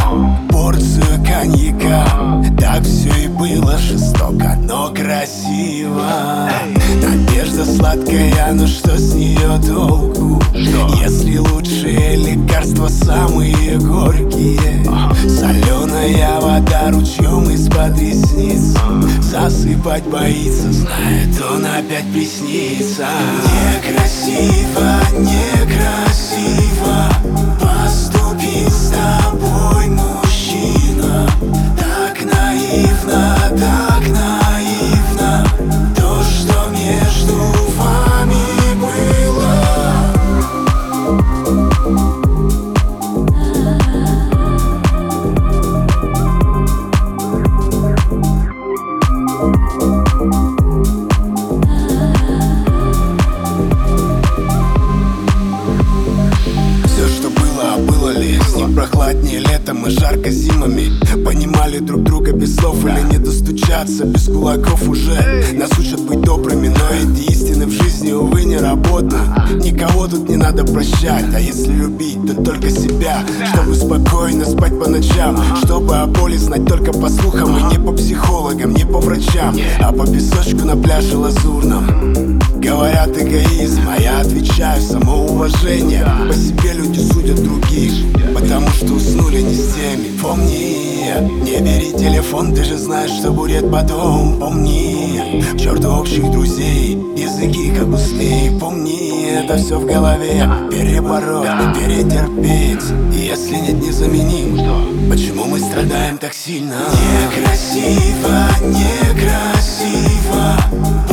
порцию коньяка. Так все и было жестоко, но красиво. Надежда сладкая, но что с нее толку, если лучшие лекарства самые горькие? Соленая вода ручьем из-под ресниц, засыпать боится, знает, он опять приснится. Некрасиво, некрасиво поступить с тобой, мужчина. Так наивно, так наивно то, что между вами было. Снег прохладнее летом и жарко зимами. Понимали друг друга без слов или не достучаться. Без кулаков уже нас учат быть добрыми, но эти истины в жизни, увы, не работают. Никого тут не надо прощать, а если любить, то только себя. Чтобы спокойно спать по ночам, чтобы о боли знать только по слухам. И не по психологам, не по врачам, а по песочку на пляже лазурном. Говорят эгоизм, а я отвечаю самоуважение. По себе люди судят других, потому что уснули не с теми. Помни, не бери телефон, ты же знаешь, что будет потом. Помни, к черту общих друзей, языки как у змей. Помни, это все в голове, перебороть, перетерпеть. И если нет, не заменим. Почему мы страдаем так сильно? Некрасиво, некрасиво